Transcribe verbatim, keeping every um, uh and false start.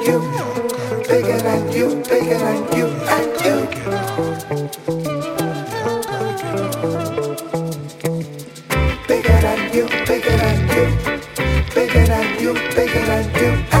you, bigger than you, bigger than you and you. Bigger than you, bigger than you, bigger than you, bigger than you.